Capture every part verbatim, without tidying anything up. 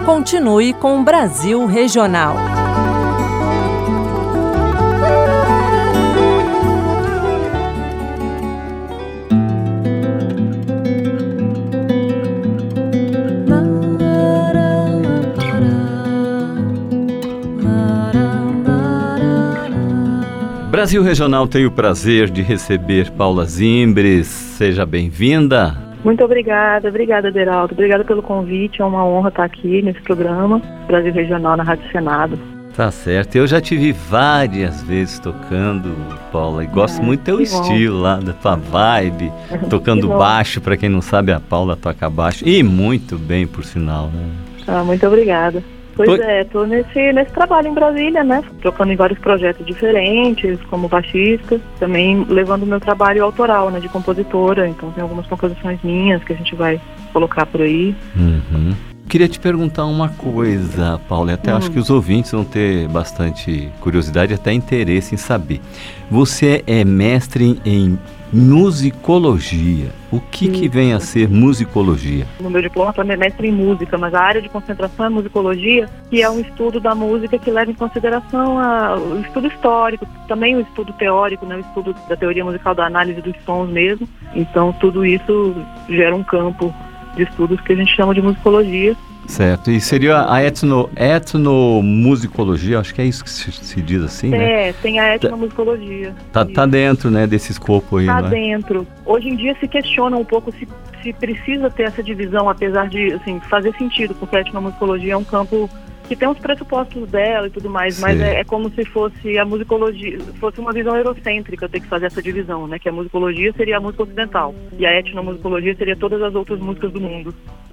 Continue com o Brasil Regional. Brasil Regional tem o prazer de receber Paula Zimbres. Seja bem-vinda. Muito obrigada, obrigada, Aderaldo. Obrigada pelo convite, é uma honra estar aqui nesse programa Brasil Regional na Rádio Senado. Tá certo, eu já te vi várias vezes tocando, Paula, e gosto é, muito do teu estilo lá, da tua vibe, tocando baixo. Para quem não sabe, a Paula toca baixo, e muito bem, por sinal, né? Ah, muito obrigada. Pois Tô... é, estou nesse, nesse trabalho em Brasília, né? Tocando em vários projetos diferentes, como baixista, também levando o meu trabalho autoral, né? De compositora, então tem algumas composições minhas que a gente vai colocar por aí. Uhum. Queria te perguntar uma coisa, Paula, e até hum. acho que os ouvintes vão ter bastante curiosidade e até interesse em saber. Você é mestre em musicologia. O que, que vem a ser musicologia? No meu diploma também é mestre em música, mas a área de concentração é musicologia, que é um estudo da música que leva em consideração a, o estudo histórico, também o estudo teórico, né, o estudo da teoria musical, da análise dos sons mesmo. Então tudo isso gera um campo de estudos que a gente chama de musicologia. Certo, e seria a etno, etnomusicologia, acho que é isso que se, se diz assim, é, né? É, tem a etnomusicologia. Tá, tá dentro, né, desse escopo aí, Tá não é? dentro. Hoje em dia se questiona um pouco se, se precisa ter essa divisão, apesar de, assim, fazer sentido, porque a etnomusicologia é um campo que tem os pressupostos dela e tudo mais, Sim. mas é, é como se fosse a musicologia, fosse uma visão eurocêntrica ter que fazer essa divisão, né? Que a musicologia seria a música ocidental e a etnomusicologia seria todas as outras músicas do mundo.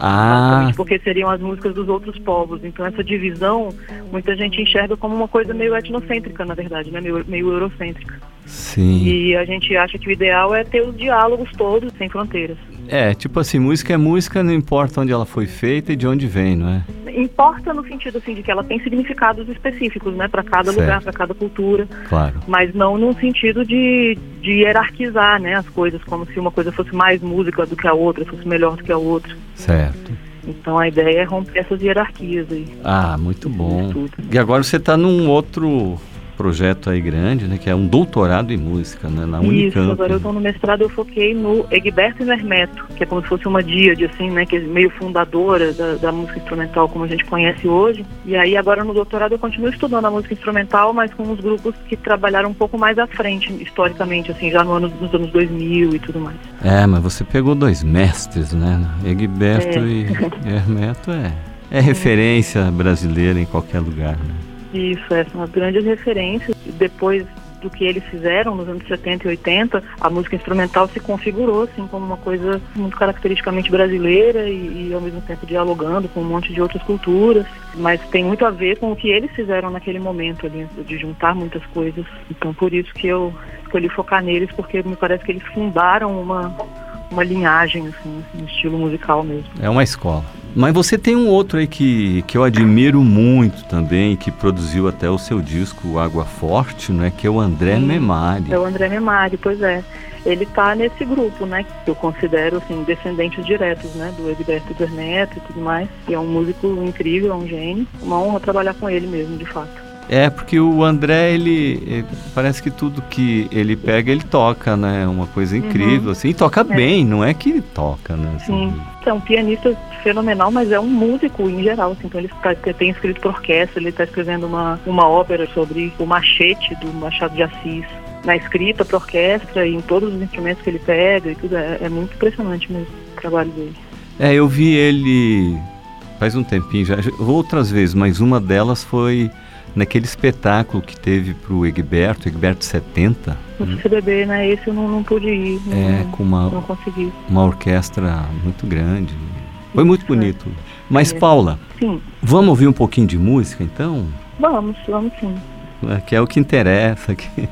Ah. Porque seriam as músicas dos outros povos. Então essa divisão, muita gente enxerga como uma coisa meio etnocêntrica, na verdade, né? Meio, meio eurocêntrica. Sim. E a gente acha que o ideal é ter os diálogos todos sem fronteiras. É, tipo assim, música é música, não importa onde ela foi feita e de onde vem, não é? Importa no sentido assim de que ela tem significados específicos, né, para cada certo. lugar, para cada cultura. Claro. Mas não no sentido de, de hierarquizar, né, as coisas, como se uma coisa fosse mais música do que a outra, fosse melhor do que a outra. Certo. Então a ideia é romper essas hierarquias aí. Ah, muito bom. E agora você está num outro projeto aí grande, né, que é um doutorado em música, né, na Unicamp. Isso, agora eu estou no mestrado, eu foquei no Egberto Hermeto, que é como se fosse uma díade, assim, né, que é meio fundadora da, da música instrumental como a gente conhece hoje. E aí agora no doutorado eu continuo estudando a música instrumental, mas com os grupos que trabalharam um pouco mais à frente, historicamente, assim, já no ano, nos anos dois mil e tudo mais. É, mas você pegou dois mestres, né, Egberto é. e Hermeto é, é referência brasileira em qualquer lugar, né? Isso, é, são as grandes referências. Depois do que eles fizeram nos anos setenta e oitenta, a música instrumental se configurou assim como uma coisa muito caracteristicamente brasileira e, e ao mesmo tempo dialogando com um monte de outras culturas, mas tem muito a ver com o que eles fizeram naquele momento ali, de juntar muitas coisas. Então por isso que eu escolhi focar neles, porque me parece que eles fundaram uma, uma linhagem, assim, no estilo musical mesmo. É uma escola. Mas você tem um outro aí que, que eu admiro muito também, que produziu até o seu disco Água Forte, né? Que é o André Sim, Memari. É o André Memari, pois é. Ele está nesse grupo, né? Que eu considero, assim, descendentes diretos, né? Do Egberto Hermeto e tudo mais. E é um músico incrível, é um gênio. Uma honra trabalhar com ele mesmo, de fato. É, porque o André, ele, ele parece que tudo que ele pega, ele toca, né? Uma coisa incrível, uhum. assim. E toca é. bem, não é que ele toca, né? Assim. Sim, é um pianista fenomenal, mas é um músico em geral, assim. Então ele tá, tem escrito para orquestra, ele está escrevendo uma, uma ópera sobre o Machete, do Machado de Assis, na escrita para orquestra e em todos os instrumentos que ele pega e tudo. É, é muito impressionante mesmo o trabalho dele. É, eu vi ele faz um tempinho já, outras vezes, mas uma delas foi naquele espetáculo que teve pro Egberto, Egberto setenta. O C B B, né? Esse eu não, não pude ir. Não, é, com uma, não consegui. Uma orquestra muito grande. Foi muito bonito. É. Mas, é. Paula, sim. Vamos ouvir um pouquinho de música, então? Vamos, vamos sim. Que é o que interessa. Que...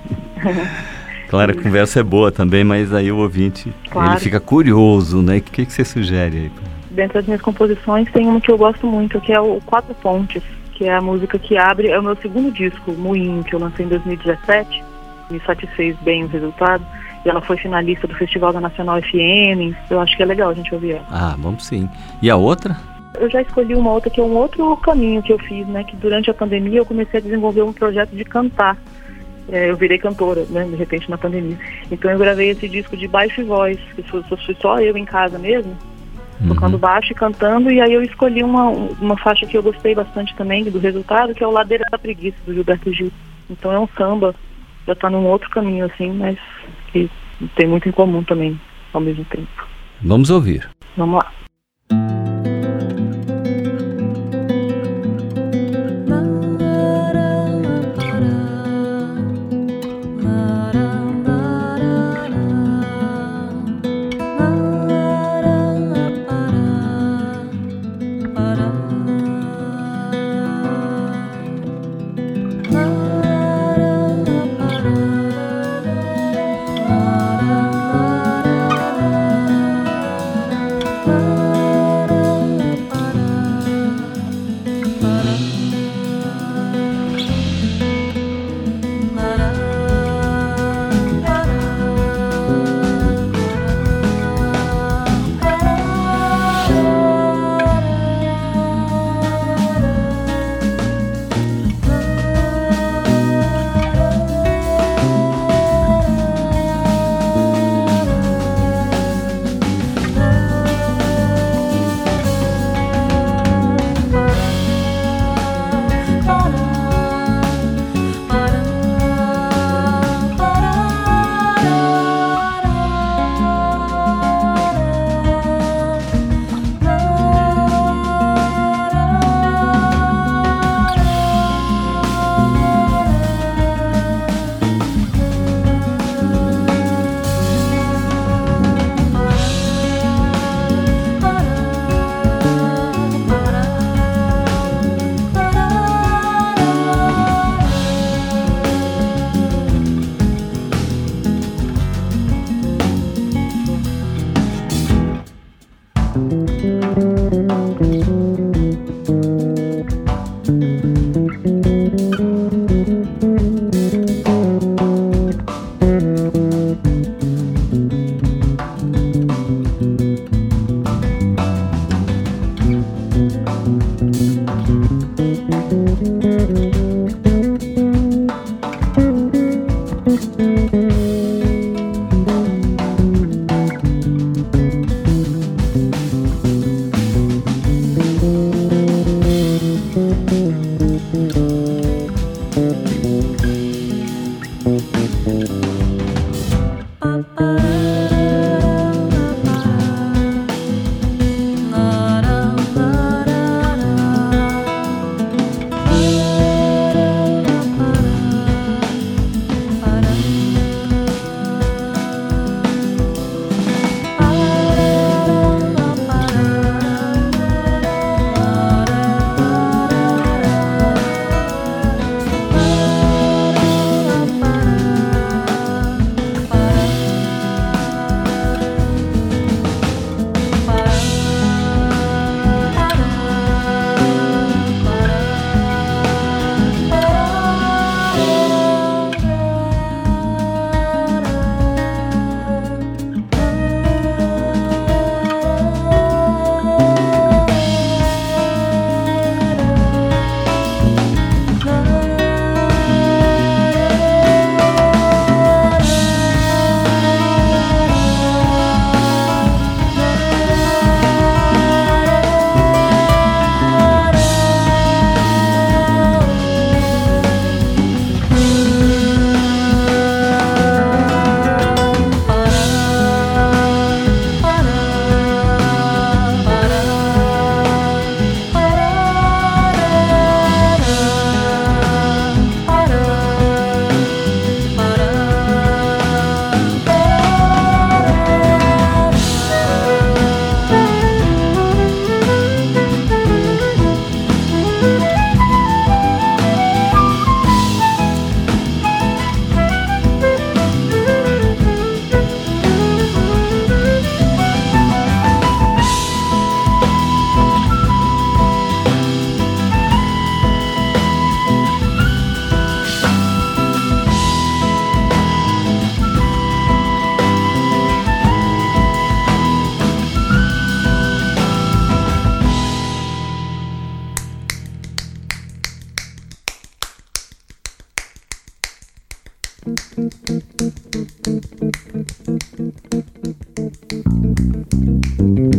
Claro, a conversa é boa também, mas aí o ouvinte claro. ele fica curioso, né? O que, que você sugere aí? Dentro das minhas composições tem uma que eu gosto muito, que é o Quatro Pontes, que é a música que abre, é o meu segundo disco, Moinho, que eu lancei em dois mil e dezessete, me satisfez bem o resultado, e ela foi finalista do Festival da Nacional F M, eu acho que é legal a gente ouvir ela. Ah, vamos sim. E a outra? Eu já escolhi uma outra que é um outro caminho que eu fiz, né? Que durante a pandemia eu comecei a desenvolver um projeto de cantar. É, eu virei cantora, né? De repente na pandemia. Então eu gravei esse disco de baixo e voz, que fui, fui só eu em casa mesmo, uhum. tocando baixo e cantando. E aí eu escolhi uma, uma faixa que eu gostei bastante também do resultado, que é o Ladeira da Preguiça, do Gilberto Gil. Então é um samba, já tá num outro caminho assim, mas que tem muito em comum também ao mesmo tempo. Vamos ouvir. Vamos lá.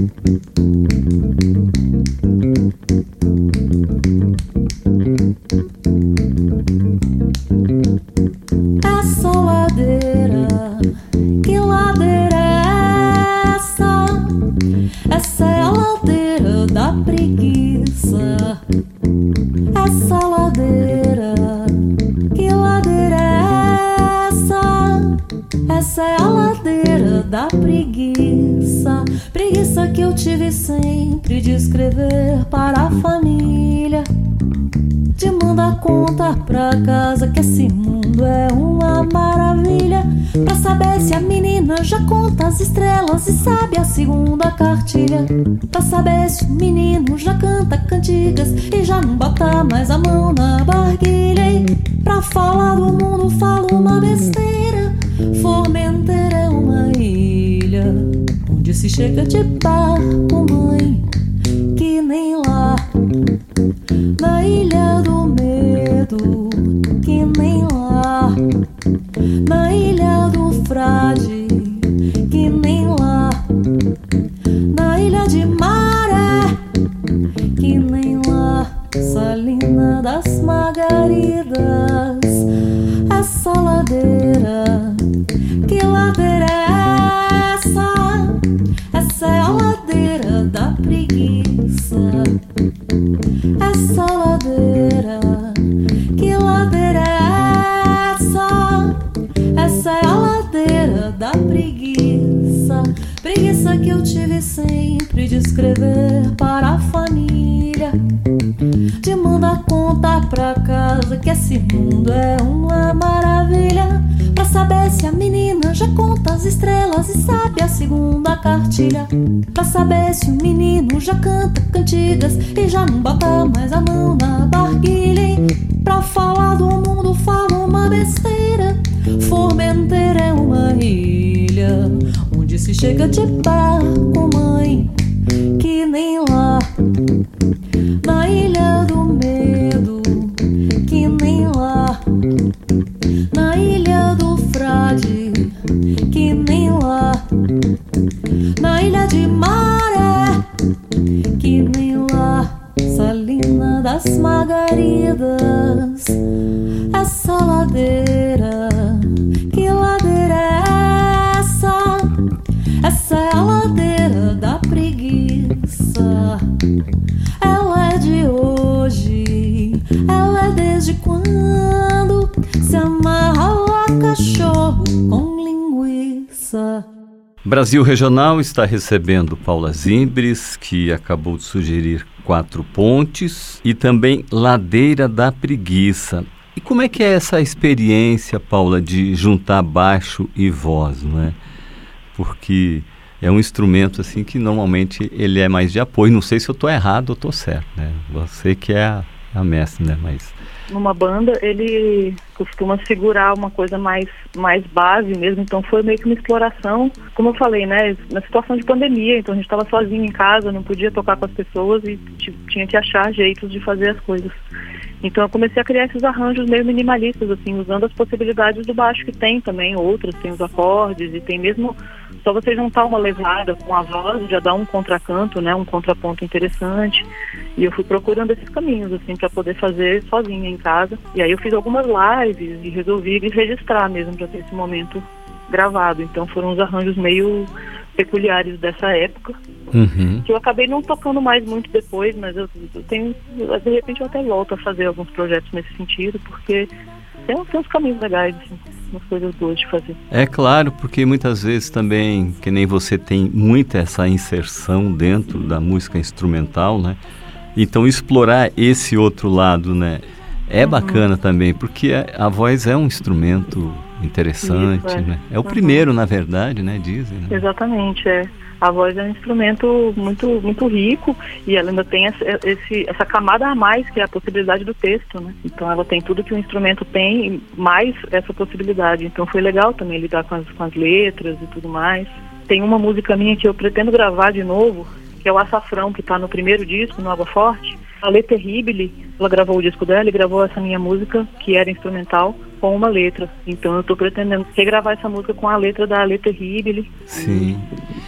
Essa ladeira, que ladeira é essa? Essa é a ladeira da preguiça. Essa ladeira, que ladeira é essa? Essa é a ladeira da preguiça. Preguiça que eu tive sempre de escrever para a família, de mandar conta pra casa que esse mundo é uma maravilha, pra saber se a menina já conta as estrelas e sabe a segunda cartilha, pra saber se o menino já canta cantigas e já não bota mais a mão na barquilha. E pra falar do mundo falo uma besteira: Formenteira é uma ilha onde se chega de barco, mãe, que nem lá na ilha do medo, que nem lá na ilha do frade, que nem lá na ilha de Maré, que nem lá Salina das Margaridas. Essa ladeira, que ladeira é essa? Essa é a ladeira da preguiça. Essa ladeira, que ladeira é essa? Essa é a ladeira da preguiça. Preguiça que eu tive sempre de escrever para a família, de mandar conta pra casa que esse mundo é uma maravilha, pra saber se a menina já conta as estrelas e sabe a segunda cartilha, pra saber se o menino já canta cantigas e já não bota mais a mão na barquilha. Pra falar do mundo falo uma besteira: Formenteira é uma ilha onde se chega de barco, mãe, que nem lá na ilha do medo, que nem lá na ilha do frade, que nem lá na ilha de Maré, que nem lá Salina das Margaridas. Essa ladeira, que ladeira é essa? Essa é a ladeira da preguiça. Ela é de hoje, ela é desde quando se amarra a cachorro com linguiça. Brasil Regional está recebendo Paula Zimbres, que acabou de sugerir Quatro Pontes e também Ladeira da Preguiça. E como é que é essa experiência, Paula, de juntar baixo e voz, não é? Porque é um instrumento assim que normalmente ele é mais de apoio. Não sei se eu estou errado ou estou certo, né? Você que é a, a mestre, né? Mas numa banda ele costuma segurar uma coisa mais, mais base mesmo, então foi meio que uma exploração, como eu falei, né, na situação de pandemia, então a gente estava sozinho em casa, não podia tocar com as pessoas e tinha que achar jeitos de fazer as coisas. Então eu comecei a criar esses arranjos meio minimalistas, assim, usando as possibilidades do baixo, que tem também outras, tem os acordes e tem mesmo, só você juntar uma levada com a voz, já dá um contracanto, né, um contraponto interessante. E eu fui procurando esses caminhos, assim, para poder fazer sozinha em casa. E aí eu fiz algumas lives e resolvi registrar mesmo, para ter esse momento gravado. Então foram uns arranjos meio peculiares dessa época, uhum. que eu acabei não tocando mais muito depois, mas eu, eu tenho, de repente eu até volto a fazer alguns projetos nesse sentido, porque tem, tem uns caminhos legais, assim, umas coisas boas de fazer. É claro, porque muitas vezes também, que nem você tem muita essa inserção dentro da música instrumental, né? Então explorar esse outro lado, né, é uhum. bacana também, porque a, a voz é um instrumento interessante, Isso, é. né? É o uhum. primeiro, na verdade, né, dizem. Né? Exatamente, é. A voz é um instrumento muito, muito rico e ela ainda tem essa, esse, essa camada a mais, que é a possibilidade do texto, né? Então ela tem tudo que o instrumento tem, mais essa possibilidade. Então foi legal também lidar com as, com as letras e tudo mais. Tem uma música minha que eu pretendo gravar de novo, que é o Açafrão, que está no primeiro disco, no Água Forte. A Lê Terribile, ela gravou o disco dela e gravou essa minha música, que era instrumental, com uma letra. Então eu estou pretendendo regravar essa música com a letra da Lê Terribile. Sim.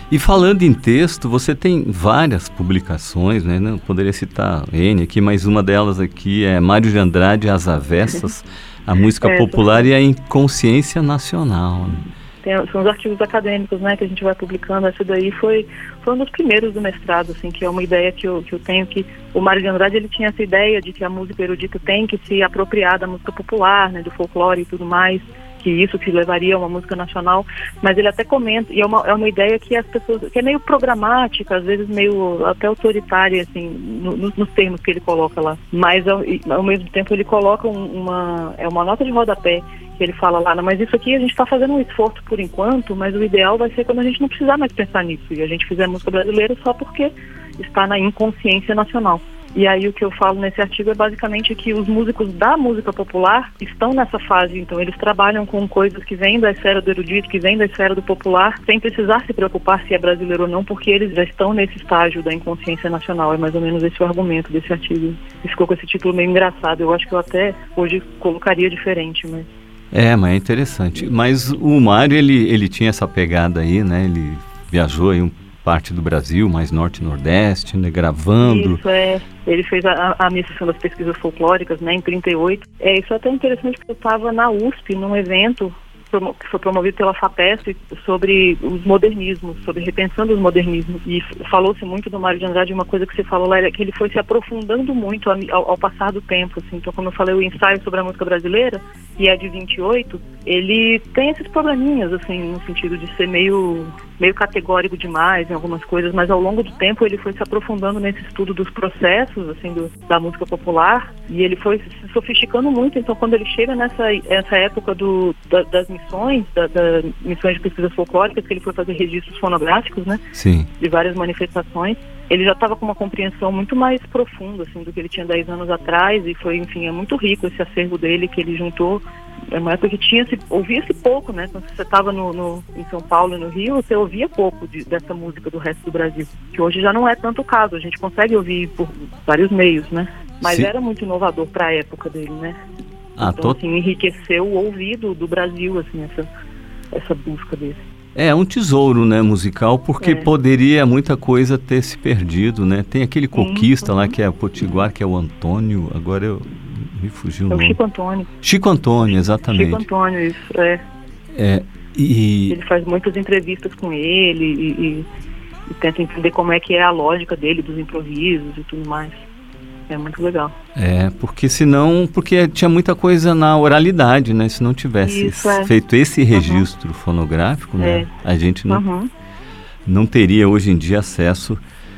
E falando em texto, você tem várias publicações, né? Não poderia citar N aqui, mas uma delas aqui é Mário de Andrade, As Avessas, a música é, popular e a inconsciência nacional. Né? Tem, são os artigos acadêmicos, né, que a gente vai publicando. Essa daí foi, foi um dos primeiros do mestrado, assim, que é uma ideia que eu, que eu tenho, que o Mário de Andrade, ele tinha essa ideia de que a música erudita tem que se apropriar da música popular, né, do folclore e tudo mais, que isso que levaria a uma música nacional, mas ele até comenta, e é uma, é uma ideia que as pessoas, que é meio programática, às vezes meio até autoritária, assim, no, no, nos termos que ele coloca lá, mas ao, ao mesmo tempo ele coloca um, uma, é uma nota de rodapé, que ele fala lá, não, mas isso aqui a gente está fazendo um esforço por enquanto, mas o ideal vai ser quando a gente não precisar mais pensar nisso, e a gente fizer música brasileira só porque está na inconsciência nacional. E aí o que eu falo nesse artigo é basicamente que os músicos da música popular estão nessa fase, então eles trabalham com coisas que vêm da esfera do erudito, que vêm da esfera do popular, sem precisar se preocupar se é brasileiro ou não, porque eles já estão nesse estágio da inconsciência nacional. É mais ou menos esse o argumento desse artigo. E ficou com esse título meio engraçado, eu acho que eu até hoje colocaria diferente, mas... É, mas é interessante. Mas o Mário, ele, ele tinha essa pegada aí, né? Ele viajou aí um parte do Brasil, mais norte e nordeste, né, gravando. Isso, é. Ele fez a, a iniciação das pesquisas folclóricas, né, em trinta e oito. É, isso é até interessante porque eu estava na U S P, num evento promo, que foi promovido pela FAPESP sobre os modernismos, sobre repensando os modernismos. E falou-se muito do Mário de Andrade, uma coisa que você falou lá, é que ele foi se aprofundando muito ao, ao passar do tempo, assim. Então, como eu falei, o ensaio sobre a música brasileira, e é de vinte e oito, ele tem esses probleminhas, assim, no sentido de ser meio... meio categórico demais em algumas coisas, mas ao longo do tempo ele foi se aprofundando nesse estudo dos processos, assim, do, da música popular, e ele foi se sofisticando muito. Então, quando ele chega nessa essa época do, da, das missões, da, da missões de pesquisas folclóricas, que ele foi fazer registros fonográficos, né, Sim. de várias manifestações, ele já estava com uma compreensão muito mais profunda, assim, do que ele tinha dez anos atrás, e foi, enfim, é muito rico esse acervo dele que ele juntou. É uma época que tinha se, ouvia-se pouco, né? Quando você estava no, no, em São Paulo e no Rio, você ouvia pouco de, dessa música do resto do Brasil, que hoje já não é tanto o caso, a gente consegue ouvir por vários meios, né? Mas Sim. era muito inovador para a época dele, né? Ah, então, tô... assim, enriqueceu o ouvido do Brasil, assim, essa, essa busca dele. É um tesouro, né, musical, porque é. poderia muita coisa ter se perdido, né? Tem aquele coquista uhum. lá que é Potiguar, que é o Antônio, agora eu me fugiu o nome. É o nome. Chico Antônio. Chico Antônio, exatamente. Chico Antônio, isso, é. É, e... Ele faz muitas entrevistas com ele e, e, e tenta entender como é que é a lógica dele, dos improvisos e tudo mais. É muito legal. É, porque senão, porque tinha muita coisa na oralidade, né? Se não tivesse Isso, é. feito esse registro uhum. fonográfico, né? É. A gente não, uhum. não teria hoje em dia acesso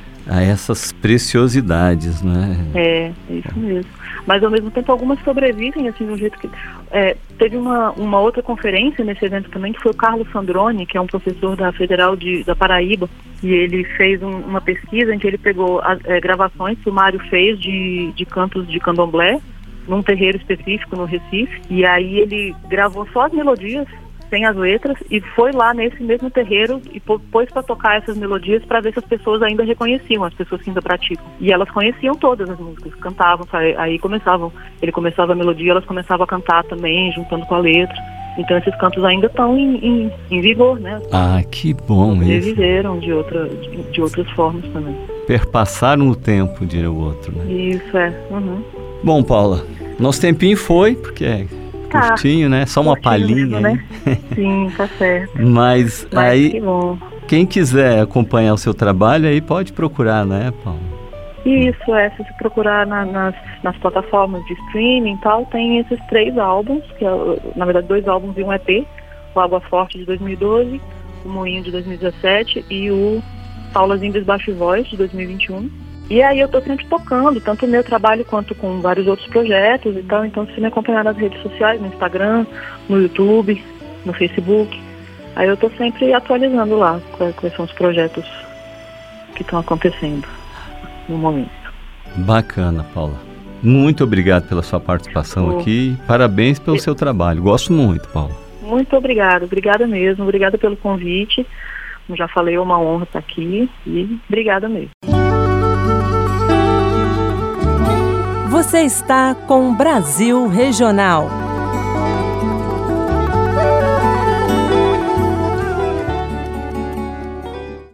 a essas preciosidades, né? É, é isso mesmo. Mas ao mesmo tempo algumas sobrevivem, assim, de um jeito que... É, teve uma, uma outra conferência nesse evento também, que foi o Carlos Sandroni, que é um professor da Federal de, da Paraíba, e ele fez um, uma pesquisa em que ele pegou as é, gravações que o Mário fez de, de cantos de candomblé, num terreiro específico no Recife, e aí ele gravou só as melodias, sem as letras, e foi lá nesse mesmo terreiro e pôs para tocar essas melodias para ver se as pessoas ainda reconheciam, as pessoas que ainda praticam. E elas conheciam todas as músicas, cantavam, aí começavam, ele começava a melodia, elas começavam a cantar também, juntando com a letra. Então esses cantos ainda estão em, em, em vigor, né? Ah, que bom isso. Eles viveram de, outra, de, de outras formas também. Perpassaram o tempo, diria o outro, né? Isso, é. Uhum. Bom, Paula, nosso tempinho foi, porque é curtinho, tá. né? Só uma palhinha, mesmo, né? Sim, tá certo. Mas, Mas aí, que bom. Quem quiser acompanhar o seu trabalho, aí pode procurar, né, Paula? Isso, é, se você procurar na, nas, nas plataformas de streaming e tal, tem esses três álbuns, que é, na verdade dois álbuns e um E P, o Água Forte de dois mil e doze, o Moinho de dois mil e dezessete e o Paulazinho dos Baixo e Voz de dois mil e vinte e um. E aí eu tô sempre tocando, tanto o meu trabalho quanto com vários outros projetos e tal, então se me acompanhar nas redes sociais, no Instagram, no YouTube, no Facebook, aí eu tô sempre atualizando lá quais são os projetos que estão acontecendo no momento. Bacana, Paula. Muito obrigado pela sua participação oh. aqui. Parabéns pelo seu trabalho. Gosto muito, Paula. Muito obrigada. Obrigada mesmo. Obrigada pelo convite. Como já falei, é uma honra estar aqui e obrigada mesmo. Você está com Brasil Regional.